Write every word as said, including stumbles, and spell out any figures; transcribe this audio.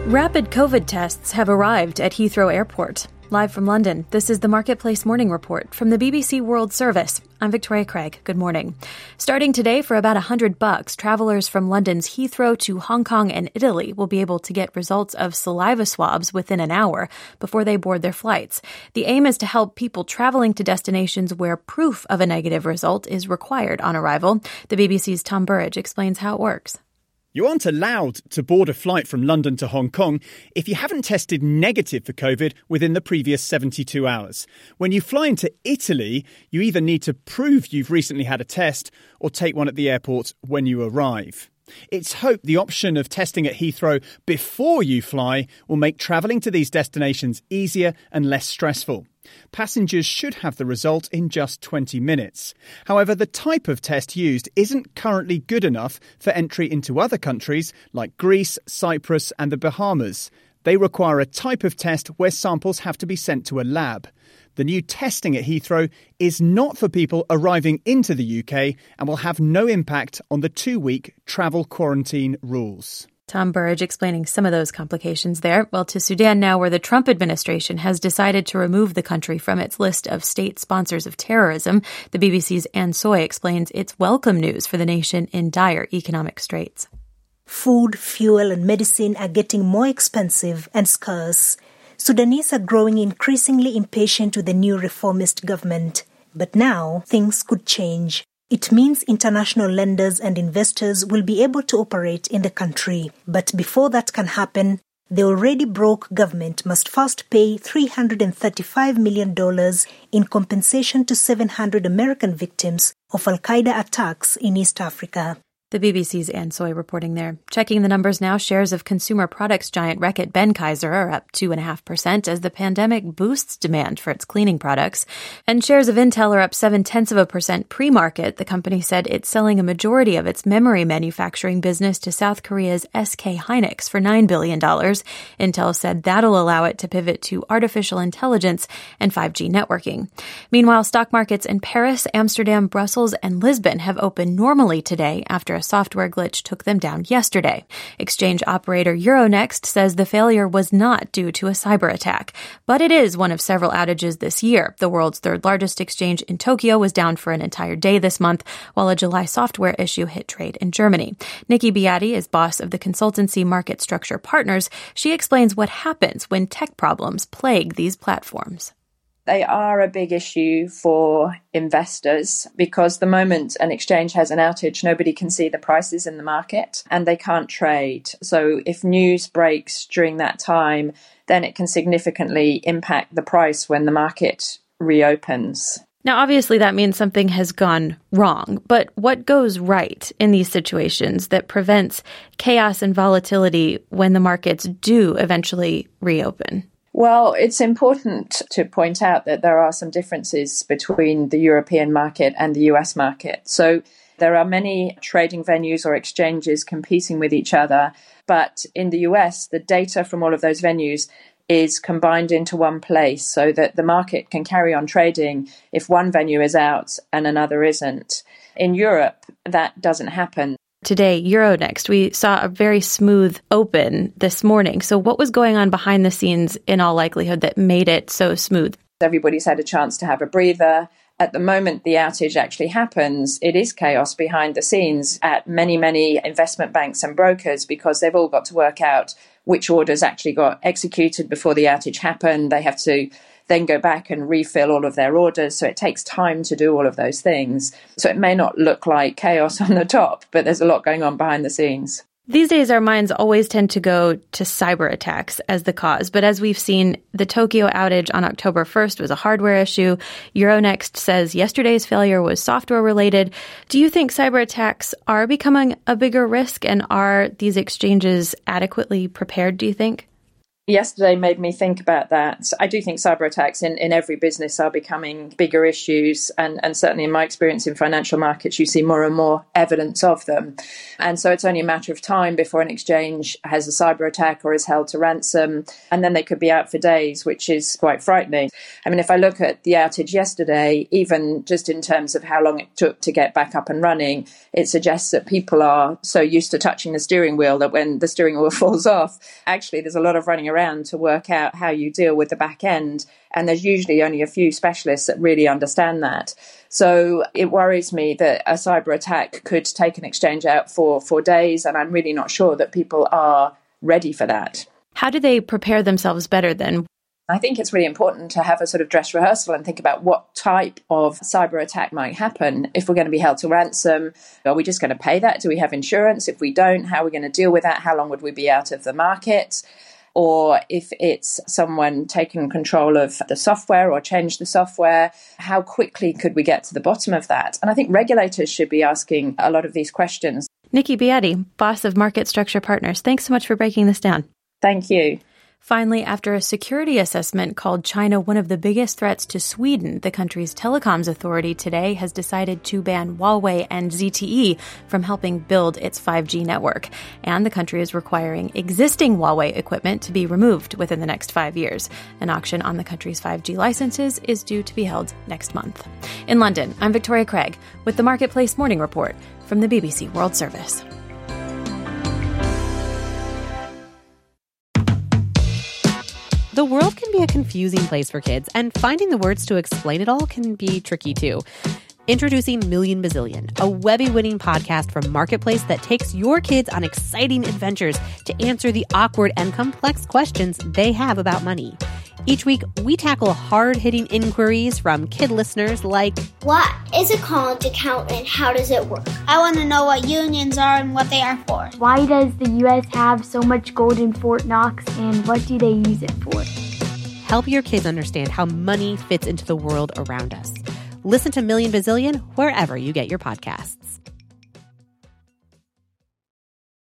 Rapid COVID tests have arrived at Heathrow Airport. Live from London, this is the Marketplace Morning Report from the B B C World Service. I'm Victoria Craig. Good morning. Starting today, for about one hundred bucks, travelers from London's Heathrow to Hong Kong and Italy will be able to get results of saliva swabs within an hour before they board their flights. The aim is to help people traveling to destinations where proof of a negative result is required on arrival. The B B C's Tom Burridge explains how it works. You aren't allowed to board a flight from London to Hong Kong if you haven't tested negative for COVID within the previous seventy-two hours. When you fly into Italy, you either need to prove you've recently had a test or take one at the airport when you arrive. It's hoped the option of testing at Heathrow before you fly will make travelling to these destinations easier and less stressful. Passengers should have the result in just twenty minutes. However, the type of test used isn't currently good enough for entry into other countries like Greece, Cyprus and the Bahamas. They require a type of test where samples have to be sent to a lab. The new testing at Heathrow is not for people arriving into the U K and will have no impact on the two-week travel quarantine rules. Tom Burridge explaining some of those complications there. Well, to Sudan now, where the Trump administration has decided to remove the country from its list of state sponsors of terrorism. The B B C's Ann Soy explains it's welcome news for the nation in dire economic straits. Food, fuel and medicine are getting more expensive and scarce. Sudanese are growing increasingly impatient with the new reformist government. But now, things could change. It means international lenders and investors will be able to operate in the country. But before that can happen, the already broke government must first pay three hundred thirty-five million dollars in compensation to seven hundred American victims of Al-Qaeda attacks in East Africa. The B B C's Ann Soy reporting there. Checking the numbers now, shares of consumer products giant Reckitt Benckiser are up two point five percent as the pandemic boosts demand for its cleaning products. And shares of Intel are up seven-tenths of a percent pre-market. The company said it's selling a majority of its memory manufacturing business to South Korea's S K Hynix for nine billion dollars. Intel said that'll allow it to pivot to artificial intelligence and five G networking. Meanwhile, stock markets in Paris, Amsterdam, Brussels, and Lisbon have opened normally today after a software glitch took them down yesterday. Exchange operator Euronext says the failure was not due to a cyber attack, but it is one of several outages this year. The world's third largest exchange in Tokyo was down for an entire day this month, while a July software issue hit trade in Germany. Nikki Beatty is boss of the consultancy Market Structure Partners. She explains what happens when tech problems plague these platforms. They are a big issue for investors because the moment an exchange has an outage, nobody can see the prices in the market and they can't trade. So if news breaks during that time, then it can significantly impact the price when the market reopens. Now, obviously, that means something has gone wrong. But what goes right in these situations that prevents chaos and volatility when the markets do eventually reopen? Well, it's important to point out that there are some differences between the European market and the U S market. So there are many trading venues or exchanges competing with each other. But in the U S, the data from all of those venues is combined into one place so that the market can carry on trading if one venue is out and another isn't. In Europe, that doesn't happen. Today, Euronext, we saw a very smooth open this morning. So what was going on behind the scenes in all likelihood that made it so smooth? Everybody's had a chance to have a breather. At the moment the outage actually happens, it is chaos behind the scenes at many, many investment banks and brokers because they've all got to work out which orders actually got executed before the outage happened. They have to then go back and refill all of their orders. So it takes time to do all of those things. So it may not look like chaos on the top, but there's a lot going on behind the scenes. These days, our minds always tend to go to cyber attacks as the cause. But as we've seen, the Tokyo outage on October first was a hardware issue. Euronext says yesterday's failure was software related. Do you think cyber attacks are becoming a bigger risk? And are these exchanges adequately prepared, do you think? Yesterday made me think about that. I do think cyber attacks in, in every business are becoming bigger issues. And, and certainly in my experience in financial markets, you see more and more evidence of them. And so it's only a matter of time before an exchange has a cyber attack or is held to ransom. And then they could be out for days, which is quite frightening. I mean, if I look at the outage yesterday, even just in terms of how long it took to get back up and running, it suggests that people are so used to touching the steering wheel that when the steering wheel falls off, actually there's a lot of running around around to work out how you deal with the back end. And there's usually only a few specialists that really understand that. So it worries me that a cyber attack could take an exchange out for, for days. And I'm really not sure that people are ready for that. How do they prepare themselves better then? I think it's really important to have a sort of dress rehearsal and think about what type of cyber attack might happen. If we're going to be held to ransom, are we just going to pay that? Do we have insurance? If we don't, how are we going to deal with that? How long would we be out of the market? Or if it's someone taking control of the software or change the software, how quickly could we get to the bottom of that? And I think regulators should be asking a lot of these questions. Nikki Beaty, boss of Market Structure Partners, thanks so much for breaking this down. Thank you. Finally, after a security assessment called China one of the biggest threats to Sweden, the country's telecoms authority today has decided to ban Huawei and Z T E from helping build its five G network. And the country is requiring existing Huawei equipment to be removed within the next five years. An auction on the country's five G licenses is due to be held next month. In London, I'm Victoria Craig with the Marketplace Morning Report from the B B C World Service. The world can be a confusing place for kids, and finding the words to explain it all can be tricky too. Introducing Million Bazillion, a Webby-winning podcast from Marketplace that takes your kids on exciting adventures to answer the awkward and complex questions they have about money. Each week, we tackle hard-hitting inquiries from kid listeners like, what is a college account and how does it work? I want to know what unions are and what they are for. Why does the U S have so much gold in Fort Knox and what do they use it for? Help your kids understand how money fits into the world around us. Listen to Million Bazillion wherever you get your podcasts.